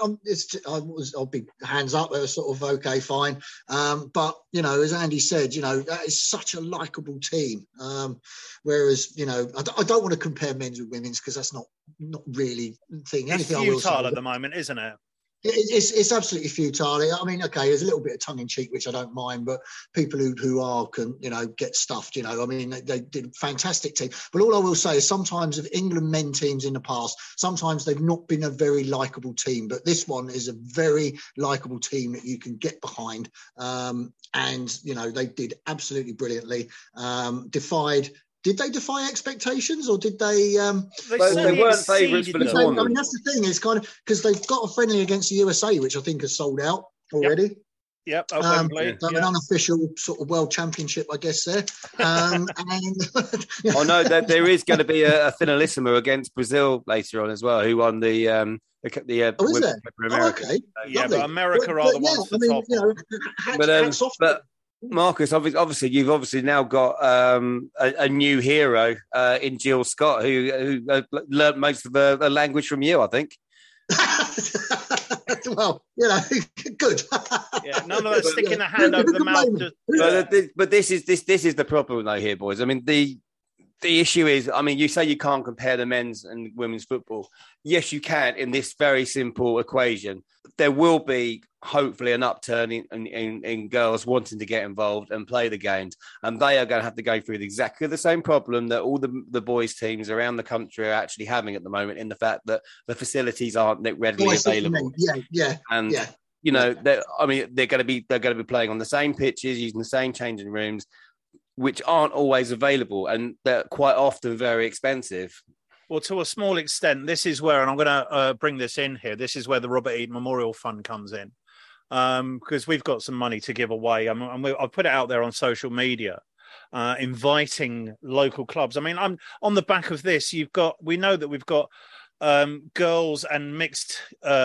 I'll be hands up. It was sort of okay, fine. But as Andy said, that is such a likable team. Whereas, I don't want to compare men's with women's, because that's not really the thing. It's futile at the moment, isn't it? It's absolutely futile. I mean, okay, there's a little bit of tongue in cheek, which I don't mind, but people who are can, get stuffed. I mean, they did a fantastic team. But all I will say is sometimes of England men teams in the past, sometimes they've not been a very likeable team. But this one is a very likeable team that you can get behind. And they did absolutely brilliantly. Did they defy expectations, or did they? They weren't favourites for the tournament. I mean, that's the thing. Is kind of because they've got a friendly against the USA, which I think has sold out already. Yep. An unofficial sort of world championship, I guess. There. Oh no, there is going to be a finalissima against Brazil later on as well, who won the is there? America. Okay. But America are the ones for top. But Marcus, obviously, you've now got a new hero in Jill Scott, who learnt most of the language from you, I think. Well, good. None of that sticking a hand over the mouth. But this is the problem though here, boys. I mean, the issue is, I mean, you say you can't compare the men's and women's football. Yes, you can in this very simple equation. There will be hopefully an upturn in girls wanting to get involved and play the games. And they are going to have to go through exactly the same problem that all the boys teams around the country are actually having at the moment, in the fact that the facilities aren't readily available. Yeah. And they're going to be playing on the same pitches, using the same changing rooms, which aren't always available, and they're quite often very expensive. Well, to a small extent, this is where, and I'm going to bring this in here, this is where the Robert Eaton Memorial Fund comes in, because we've got some money to give away. I've put it out there on social media, inviting local clubs. I mean, I'm on the back of this. We know that we've got girls and mixed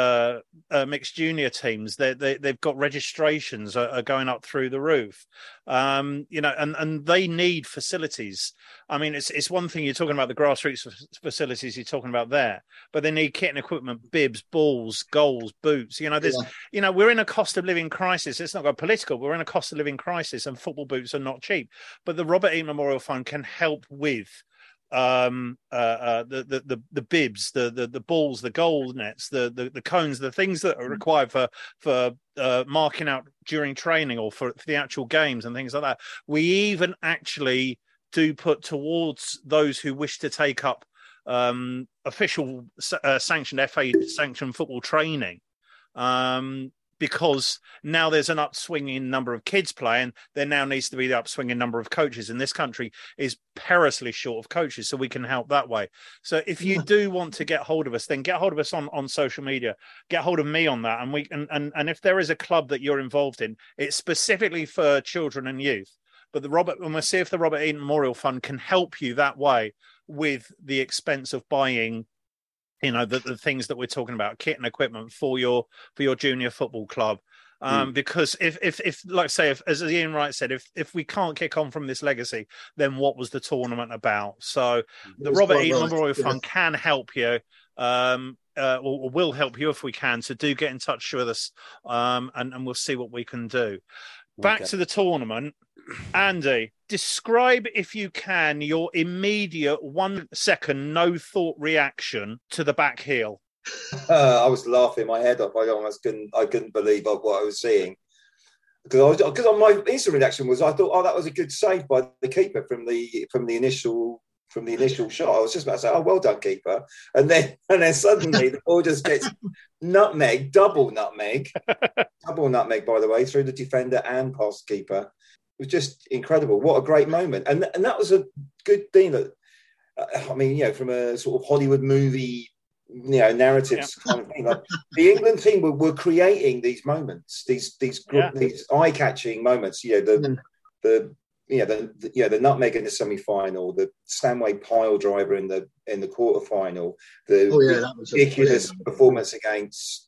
junior teams. They've got registrations are going up through the roof, and they need facilities. I mean, it's one thing you're talking about the grassroots facilities you're talking about there, but they need kit and equipment, bibs, balls, goals, boots. We're in a cost of living crisis. It's not got political. We're in a cost of living crisis, and football boots are not cheap. But the Robert Eaton Memorial Fund can help with the bibs, the balls, the goal nets, the cones, the things that are required for marking out during training or for the actual games and things like that. We even actually do put towards those who wish to take up official sanctioned FA sanctioned football training. Because now there's an upswing in number of kids playing, there now needs to be the upswing in number of coaches. And this country is perilously short of coaches, so we can help that way. So if you do want to get hold of us, then get hold of us on social media. Get hold of me on that. And if there is a club that you're involved in, it's specifically for children and youth. But we'll see if the Robert Eaton Memorial Fund can help you that way with the expense of buying the things that we're talking about, kit and equipment for your junior football club. Because if like say, if, as Ian Wright said, if we can't kick on from this legacy, then what was the tournament about? So the Robert Eaton Memorial Fund can help you, or will help you if we can. So do get in touch with us, and we'll see what we can do. Back to the tournament. Andy, describe, if you can, your immediate 1 second no thought reaction to the back heel. I was laughing my head off. I couldn't believe what I was seeing. Because my instant reaction was, I thought, that was a good save by the keeper from the initial shot. I was just about to say, well done, keeper. And then suddenly the ball just gets double nutmeg, by the way, through the defender and past keeper. It was just incredible. What a great moment. And that was a good thing that, from a sort of Hollywood movie, narratives kind of thing. Like, the England team were creating these moments, these eye-catching moments. The nutmeg in the semi-final, the Stanway pile driver in the quarter-final, the ridiculous performance against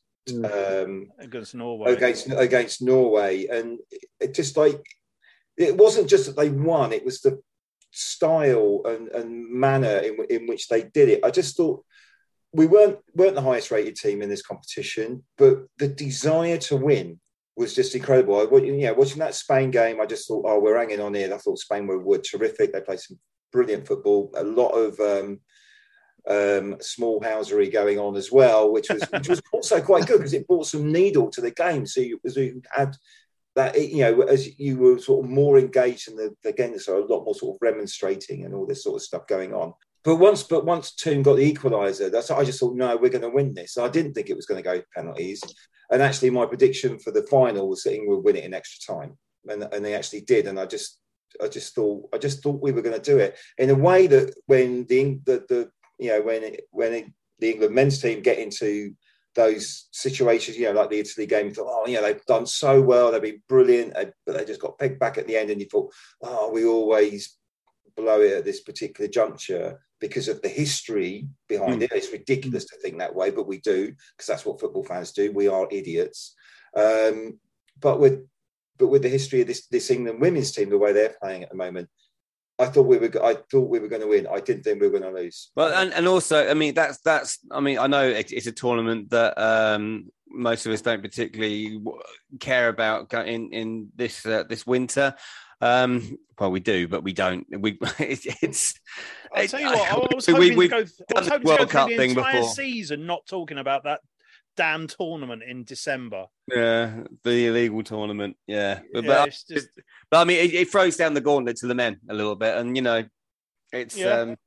Norway, and it just it wasn't just that they won; it was the style and manner in which they did it. I just thought we weren't the highest rated team in this competition, but the desire to win was just incredible. Watching that Spain game, I just thought, we're hanging on here. I thought Spain were terrific. They played some brilliant football. A lot of small housery going on as well, which was also quite good because it brought some needle to the game. So you had that, as you were sort of more engaged in the game, so a lot more sort of remonstrating and all this sort of stuff going on. But once Toon got the equaliser, I just thought, no, we're going to win this. I didn't think it was going to go to penalties. And actually, my prediction for the final was that England would win it in extra time, and they actually did. And I just thought we were going to do it in a way that when the England men's team get into those situations, like the Italy game, you thought, they've done so well, they've been brilliant, but they just got pegged back at the end, and you thought, we always blow it at this particular juncture because of the history behind it. It's ridiculous to think that way, but we do, because that's what football fans do. We are idiots. But with the history of this England women's team, the way they're playing at the moment, I thought we were going to win. I didn't think we were going to lose. Well, and also, I mean, that's. I mean, I know it's a tournament that most of us don't particularly care about in this winter. Well, we do, but we don't. I'll tell you what. I was hoping to go through the entire season not talking about that damn tournament in December. Yeah, the illegal tournament. Yeah, but I mean, it throws down the gauntlet to the men a little bit, and it's.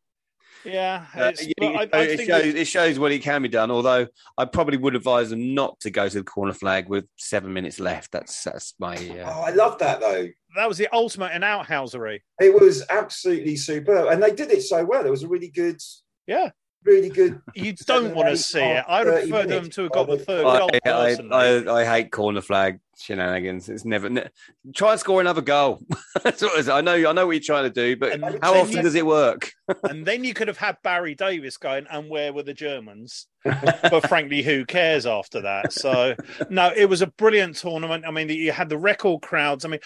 It shows what it can be done. Although I probably would advise them not to go to the corner flag with 7 minutes left. That's my. I love that though. That was the ultimate in outhousery. It was absolutely superb, and they did it so well. It was a really good. Yeah. Really good. You don't want to see it. I would prefer them to have got the third goal. I hate corner flag shenanigans. It's never try and score another goal. That's what it is. I know what you're trying to do, but how often does it work? And then you could have had Barry Davies going, and where were the Germans? But frankly, who cares after that? So no, it was a brilliant tournament. I mean, you had the record crowds. I mean,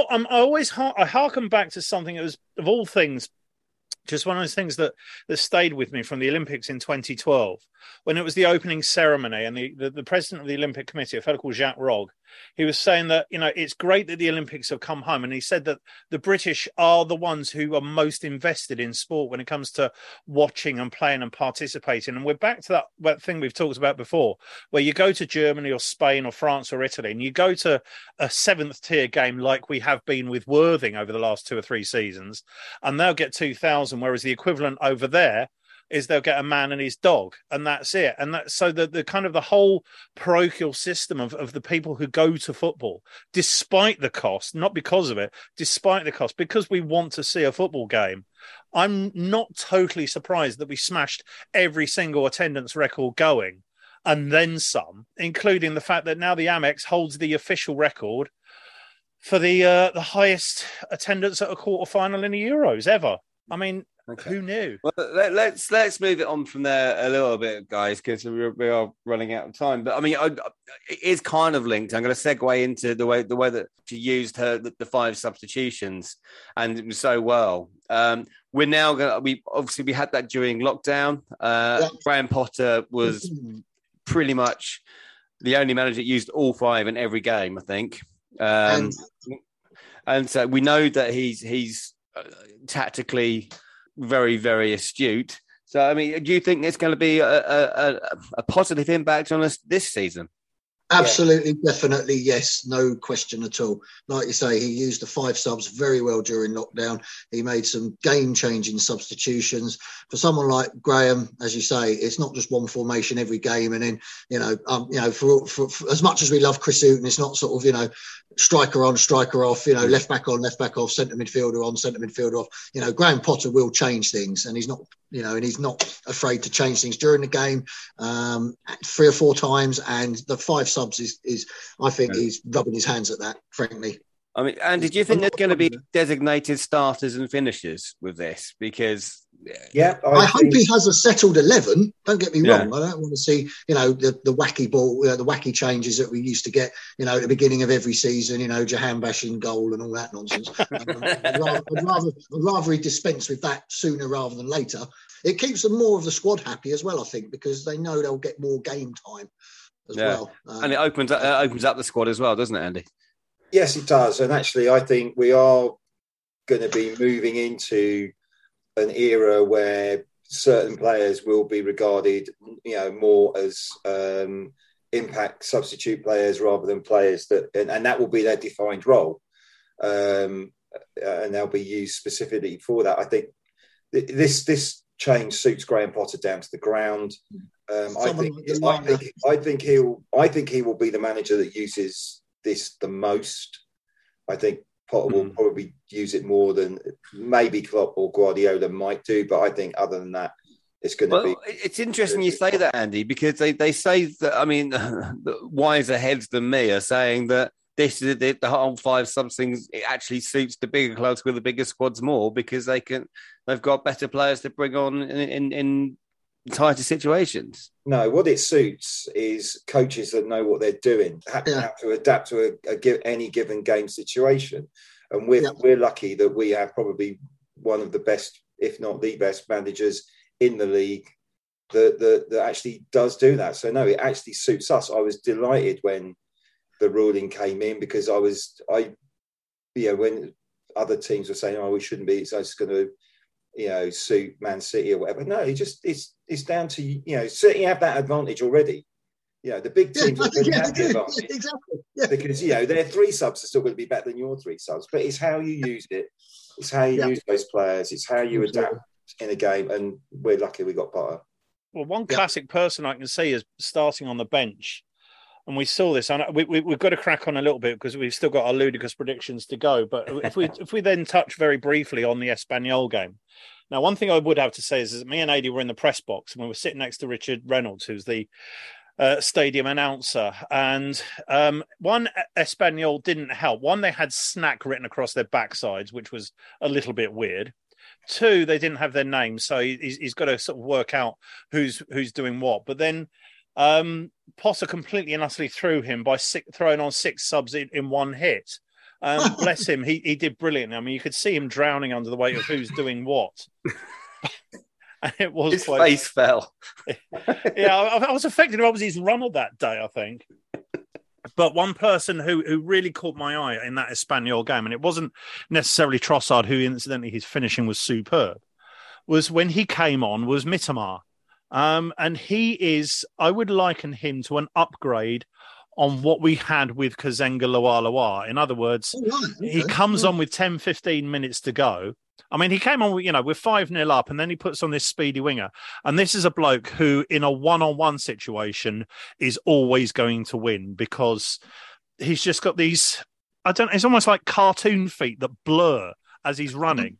I harken back to something that was, of all things, just one of those things that stayed with me from the Olympics in 2012, when it was the opening ceremony, and the president of the Olympic Committee, a fellow called Jacques Rogge, he was saying that, it's great that the Olympics have come home. And he said that the British are the ones who are most invested in sport when it comes to watching and playing and participating. And we're back to that thing we've talked about before, where you go to Germany or Spain or France or Italy, and you go to a seventh tier game like we have been with Worthing over the last 2 or 3 seasons, and they'll get 2,000, whereas the equivalent over there is they'll get a man and his dog, and that's it. And that, so the kind of the whole parochial system of the people who go to football, despite the cost, not because of it, despite the cost, because we want to see a football game. I'm not totally surprised that we smashed every single attendance record going, and then some, including the fact that now the Amex holds the official record for the highest attendance at a quarter-final in the Euros ever. I mean, okay. Who knew? Well, let's move it on from there a little bit, guys, because we are running out of time. But I mean, it is kind of linked. I'm going to segue into the way that she used the 5 substitutions, and it was so well. We're now going to. We had that during lockdown. Graham Potter was pretty much the only manager that used all 5 in every game, I think. And so we know that he's tactically very, very astute. So, I mean, do you think it's going to be a positive impact on us this season? Absolutely, definitely, yes, no question at all. Like you say, he used the 5 subs very well during lockdown. He made some game-changing substitutions. For someone like Graham, as you say, it's not just one formation every game. And then, for as much as we love Chris Hughton, it's not sort of, striker on, striker off, left back on, left back off, centre midfielder on, centre midfielder off. Graham Potter will change things, and he's not, and he's not afraid to change things during the game 3 or 4 times. And the 5 subs is I think he's rubbing his hands at that, frankly. I mean, and did you think there's going to be designated starters and finishers with this? Because I hope he has a settled 11. Don't get me wrong. I don't want to see, the wacky ball, the wacky changes that we used to get, at the beginning of every season, Jahanbakhsh in goal and all that nonsense. I'd rather he dispense with that sooner rather than later. It keeps them more of the squad happy as well, I think, because they know they'll get more game time as well. And it opens up the squad as well, doesn't it, Andy? Yes, it does. And actually, I think we are going to be moving into an era where certain players will be regarded, more as impact substitute players rather than players and that will be their defined role, and they'll be used specifically for that. I think this change suits Graham Potter down to the ground. I think he will be the manager that uses this the most. I think Potter will probably use it more than maybe Klopp or Guardiola might do, but I think other than that, it's going to be. It's interesting you say that, Andy, because they say that. I mean, wiser heads than me are saying that this is the whole 5 subs things. It actually suits the bigger clubs with the bigger squads more because they've got better players to bring on in tighter situations. No, what it suits is coaches that know what they're doing, have to adapt to any given game situation. And we're lucky that we have probably one of the best, if not the best, managers in the league that actually does do that. So no, it actually suits us. I was delighted when the ruling came in because when other teams were saying, "Oh, we shouldn't be," so it's going to suit Man City or whatever. No, it's down to, City have that advantage already. The big teams already have the advantage. Exactly. Yeah. Because, their 3 subs are still going to be better than your 3 subs. But it's how you use it. It's how you use those players. It's how you adapt in a game. And we're lucky we got Potter. Well, one classic person I can see is starting on the bench. And we saw this. And we've got to crack on a little bit because we've still got our ludicrous predictions to go. But if we then touch very briefly on the Espanyol game. Now, one thing I would have to say is that me and Adi were in the press box and we were sitting next to Richard Reynolds, who's the stadium announcer. And one, Espanyol didn't help. One, they had snack written across their backsides, which was a little bit weird. 2, they didn't have their names. So he's got to sort of work out who's doing what. But then Potter completely and utterly threw him by throwing on 6 subs in one hit. Bless him, he did brilliant. I mean, you could see him drowning under the weight of who's doing what. And it was his face fell. Yeah, I was affected. What was his runner that day, I think. But one person who really caught my eye in that Espanyol game, and it wasn't necessarily Trossard, who incidentally his finishing was superb, was when he came on was Mitoma. And I would liken him to an upgrade on what we had with Kazenga Loa. In other words, he comes on with 10, 15 minutes to go. I mean, he came on, we're 5-0 up, and then he puts on this speedy winger. And this is a bloke who, in a one-on-one situation, is always going to win because he's just got these, it's almost like cartoon feet that blur as he's running.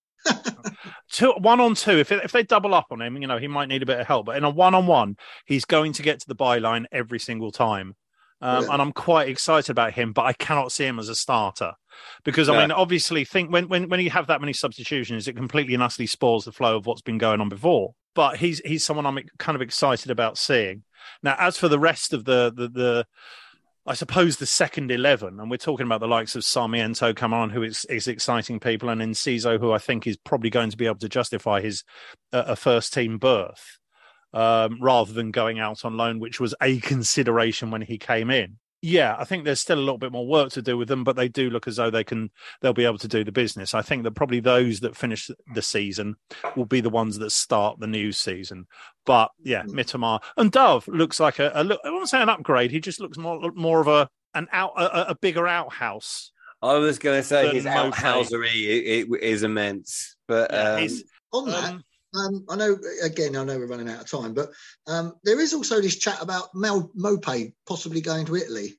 1-on-2, if they double up on him, he might need a bit of help. But in a 1-on-1, he's going to get to the byline every single time. And I'm quite excited about him, but I cannot see him as a starter because, I mean, obviously, when you have that many substitutions, it completely and utterly spoils the flow of what's been going on before. But he's someone I'm kind of excited about seeing. Now, as for the rest of the I suppose the second 11, and we're talking about the likes of Sarmiento coming on, who is exciting people, and Enciso, who I think is probably going to be able to justify his a first-team berth. Rather than going out on loan, which was a consideration when he came in. Yeah, I think there's still a little bit more work to do with them, but they do look as though they'll be able to do the business. I think that probably those that finish the season will be the ones that start the new season. But yeah, Mitoma and Dove looks like I won't say an upgrade. He just looks more of a bigger outhouse. I was going to say his outhousery is immense, but on that. I know we're running out of time, but there is also this chat about Mopé possibly going to Italy.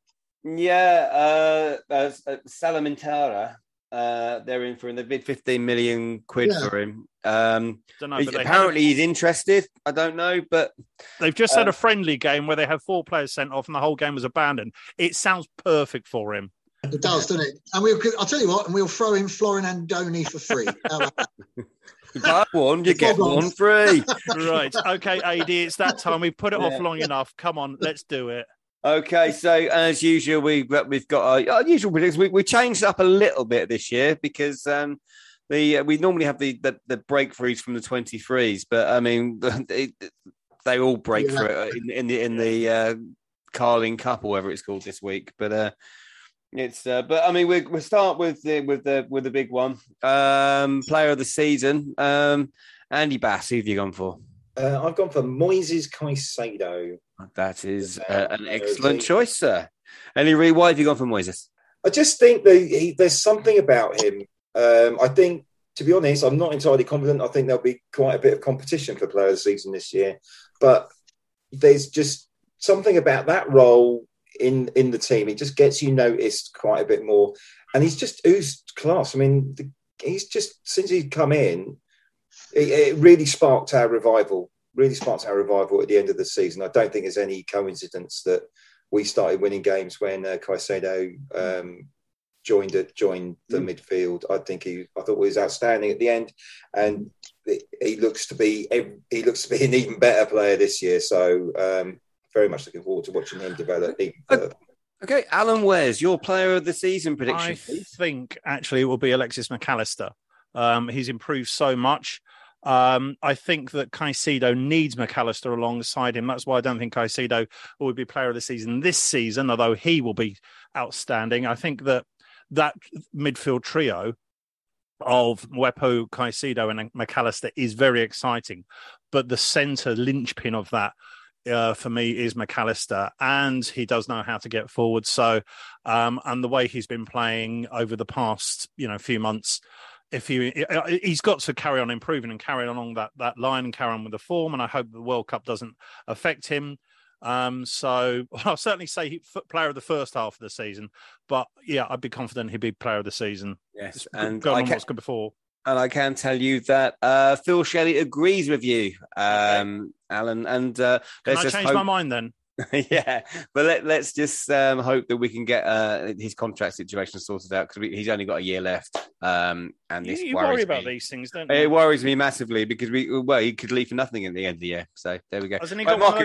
Yeah, Salamentara, they're in for him. They bid 15 million quid for him. Apparently he's interested. I don't know, but they've just had a friendly game where they had 4 players sent off and the whole game was abandoned. It sounds perfect for him. It does, doesn't it? And I'll tell you what, and we'll throw in Florin Andoni for free. How about that? Buy one, you get one free. Right. Okay, AD, it's that time. We've put it off long enough. Come on, let's do it. Okay, so as usual, we've got our usual predictions. We changed up a little bit this year because we normally have the breakthroughs from the 23s, but I mean they all break through in the Carling Cup or whatever it's called this week. But but I mean we'll start with the big one, player of the season, Andy Bass, who have you gone for? I've gone for Moises Caicedo. That is an excellent choice, sir. Ellie Ree, why have you gone for Moises? I just think that there's something about him. I think, to be honest, I'm not entirely confident. I think there'll be quite a bit of competition for player of the season this year. But there's just something about that role in the team. It just gets you noticed quite a bit more. And he's just oozed class. I mean, he's just, since he's come in, it really sparked our revival. Really sparked our revival at the end of the season. I don't think there's any coincidence that we started winning games when Caicedo joined the midfield. I thought he was outstanding at the end, and he looks to be an even better player this year. So very much looking forward to watching him develop even further. Okay, Alan Wes, your player of the season prediction. I think actually it will be Alexis McAllister. He's improved so much. I think that Caicedo needs McAllister alongside him. That's why I don't think Caicedo will be player of the season this season, although he will be outstanding. I think that midfield trio of Mwepu, Caicedo and McAllister is very exciting. But the centre linchpin of that, for me, is McAllister, and he does know how to get forward. So, and the way he's been playing over the past, few months, he's got to carry on improving and carry along that line and carry on with the form. And I hope the World Cup doesn't affect him. So I'll certainly say player of the first half of the season. But yeah, I'd be confident he'd be player of the season. Yes, and what's good before. And I can tell you that Phil Shelley agrees with you, Alan. And can I change my mind then? Yeah, but let's just hope that we can get his contract situation sorted out, because he's only got a year left. And this you worry about these things, don't you? It worries me massively, because he could leave for nothing at the end of the year. So there we go. Hasn't he got one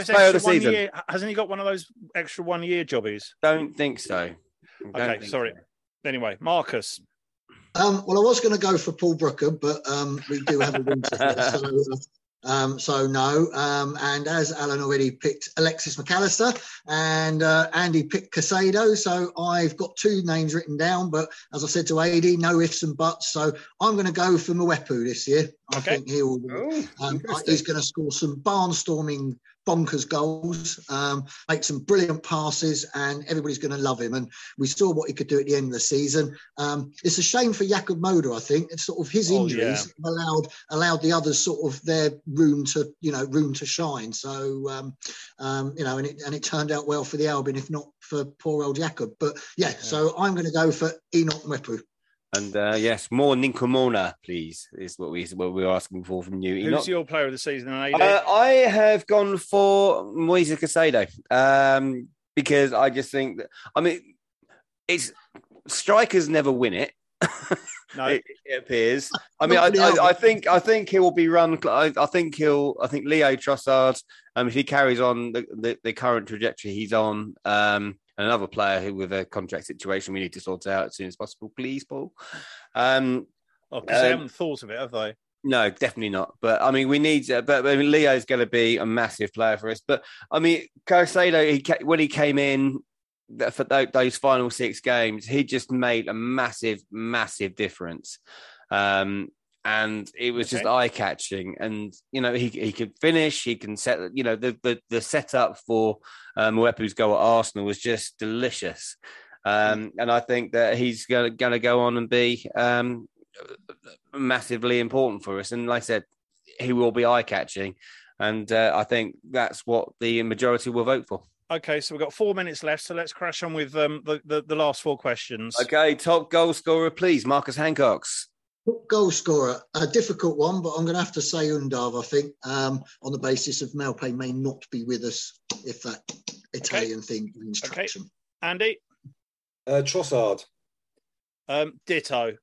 of those extra 1 year jobbies? Don't think so. Okay, sorry. So. Anyway, Marcus. Well, I was going to go for Paul Brooker, but we do have a winter here, so no. And as Alan already picked Alexis McAllister, and Andy picked Caicedo, so I've got two names written down, but as I said to AD, no ifs and buts, so I'm going to go for Mwepu this year. I think he's going to score some barnstorming bonkers goals, make some brilliant passes, and everybody's going to love him. And we saw what he could do at the end of the season. It's a shame for Jakub Moder, I think. It's sort of his injuries allowed the others sort of their room to shine. So, and it turned out well for the Albion, if not for poor old Jakub. But so I'm going to go for Enoch Mwepu. And yes, more Ninkomona, please, is what we're asking for from you. Who's your player of the season? I have gone for Moises Caicedo, because I just think that, it's strikers never win it. No, it appears. I think he will be run. I think Leo Trossard, if he carries on the current trajectory he's on, another player who, with a contract situation we need to sort out as soon as possible, please, Paul. Because they haven't thought of it, have they? No, definitely not. But we need. Leo's going to be a massive player for us. But Caicedo, when he came in for those final 6 games, he just made a massive, massive difference. And it was just eye-catching, and he could finish. He can set. The setup for Mwepu's goal at Arsenal was just delicious, and I think that he's going to go on and be massively important for us. And like I said, he will be eye-catching, and I think that's what the majority will vote for. Okay, so we've got 4 minutes left, so let's crash on with the last 4 questions. Okay, top goal scorer, please, Marcus Hancox. Goal scorer, a difficult one, but I'm going to have to say Undav, I think, on the basis of Malpay may not be with us, if that Italian thing means traction. Andy? Trossard. Ditto.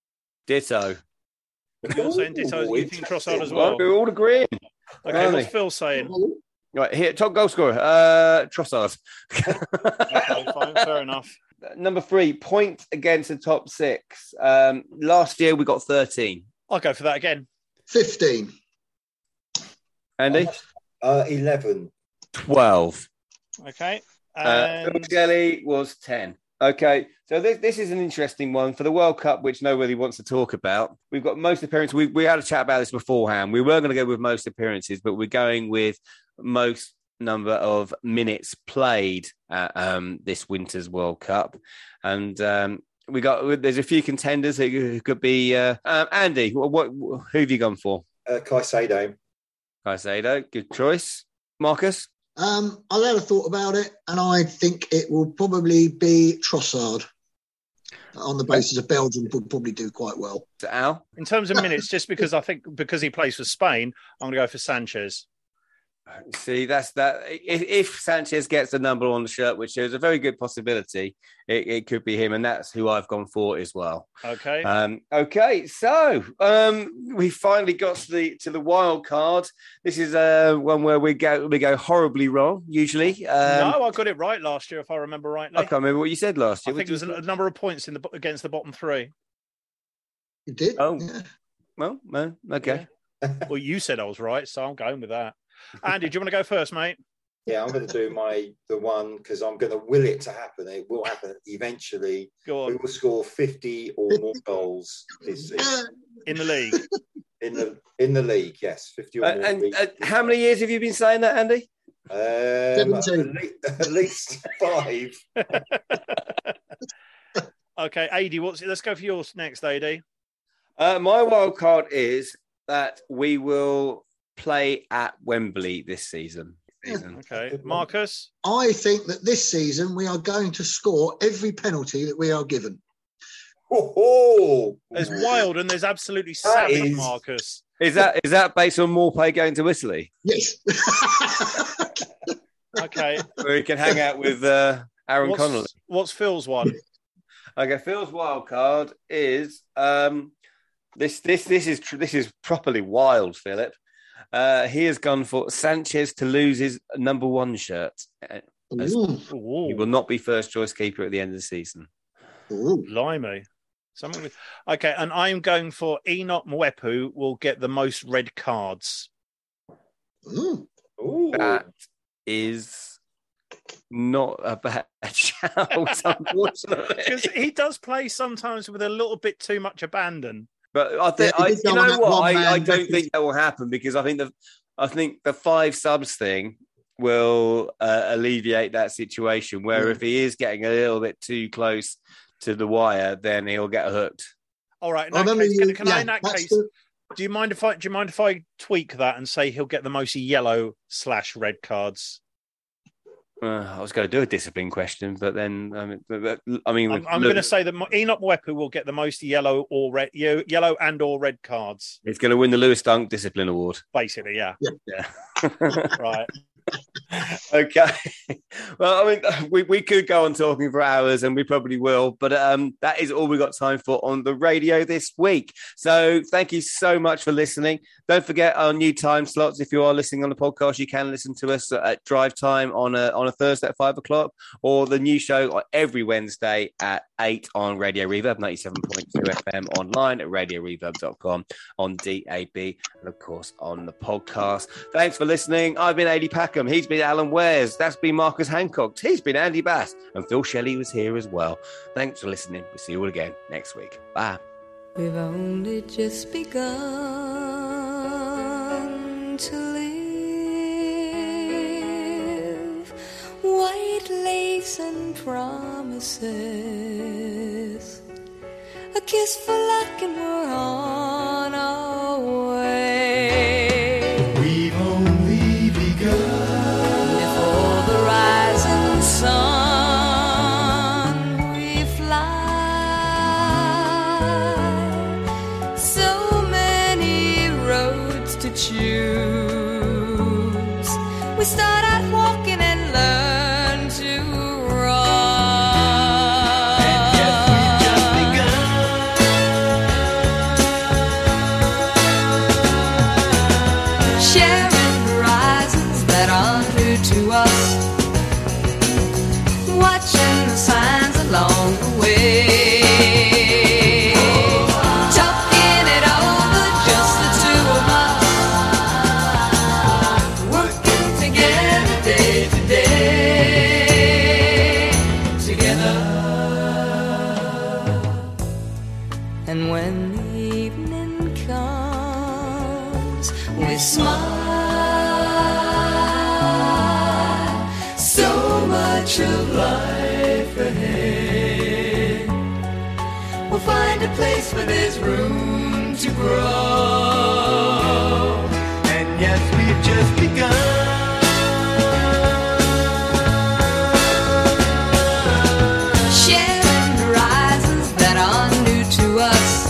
You're saying ditto? You think Trossard as well? We're all agreeing. Okay, what's Phil saying? Right, here, top goal scorer, Trossard. Okay, fine, fair enough. Number 3, point against the top 6. Last year we got 13. I'll go for that again. 15. Andy? 11. 12. Okay. Phil Skelly was 10. Okay, so this is an interesting one for the World Cup, which nobody wants to talk about. We've got most appearances. We had a chat about this beforehand. We were going to go with most appearances, but we're going with most number of minutes played at this winter's World Cup. And there's a few contenders who could be Andy. Who have you gone for? Caicedo. Caicedo, good choice. Marcus? I had a thought about it, and I think it will probably be Trossard. On the basis of Belgium would probably do quite well. Al? In terms of minutes, just because I think because he plays for Spain, I'm going to go for Sanchez. See, that's that. If Sanchez gets the number on the shirt, which is a very good possibility, it could be him, and that's who I've gone for as well. Okay. Okay. So we finally got to the wild card. This is one where we go horribly wrong. Usually, no, I got it right last year, if I remember rightly. I can't remember what you said last year. I think it was a number of points against the bottom three. You did? Oh, yeah. Well, okay. Yeah. Well, you said I was right, so I'm going with that. Andy, do you want to go first, mate? Yeah, I'm going to do the one because I'm going to will it to happen. It will happen eventually. Go on. We will score 50 or more goals this season. In the league? In the league, yes. 50 or more. And how many years have you been saying that, Andy? 17. At least 5. Okay, AD, let's go for yours next, AD. My wild card is that we will play at Wembley this season. Okay, Marcus? I think that this season we are going to score every penalty that we are given. There's wild and there's absolutely savage, Marcus. Is that based on Maupay going to Italy? Yes. Okay. Where he can hang out with Aaron Connolly. What's Phil's one? Okay, Phil's wild card is this is properly wild, Philip. He has gone for Sanchez to lose his number 1 shirt. He will not be first choice keeper at the end of the season. Blimey. Okay, and I'm going for Enoch Mwepu will get the most red cards. That is not a bad shout, unfortunately. Because he does play sometimes with a little bit too much abandon. But I think I don't think that will happen because I think the 5 subs thing will alleviate that situation. Where if he is getting a little bit too close to the wire, then he'll get hooked. All right. In that case, do you mind if I tweak that and say he'll get the most yellow/red cards? I was going to do a discipline question, but then I'm going to say that Enoch Mwepu will get the most yellow and or red cards. He's going to win the Lewis Dunk Discipline Award. Basically, yeah. Right. Okay. Well, I mean, we could go on talking for hours, and we probably will, but that is all we got time for on the radio this week. So thank you so much for listening. Don't forget our new time slots. If you are listening on the podcast, you can listen to us at drive time on a Thursday at 5:00, or the new show every Wednesday at 8 on Radio Reverb 97.2 FM, online at radioreverb.com, on DAB, and of course on the podcast. Thanks for listening. I've been AD Packham. He's been Alan Wares. That's been Marcus Hancock. He's been Andy Bass. And Phil Shelley was here as well. Thanks for listening. We'll see you all again next week. Bye. We've only just begun to live. White lace and promises. A kiss for luck and we're on our way. We've only begun. Before the rising sun we fly. So many roads to choose. We start out walking and learn to run. And yet we've just begun. Sharing horizons that are new to us, watching the signs along the way, talking it over, just the two of us, working together day to day, together. much of life ahead. We'll find a place where there's room to grow. And yes, we've just begun. Sharing horizons that are new to us,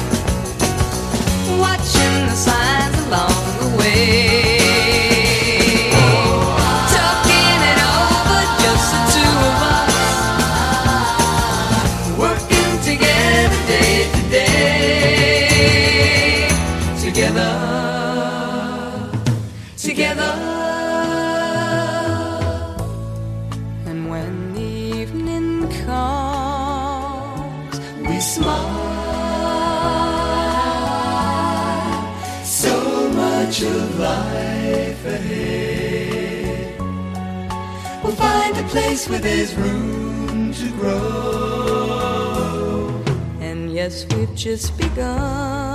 watching the signs along the way. Together, and when the evening comes, we smile. So much of life ahead. We'll find a place where there's room to grow. And yes, we've just begun.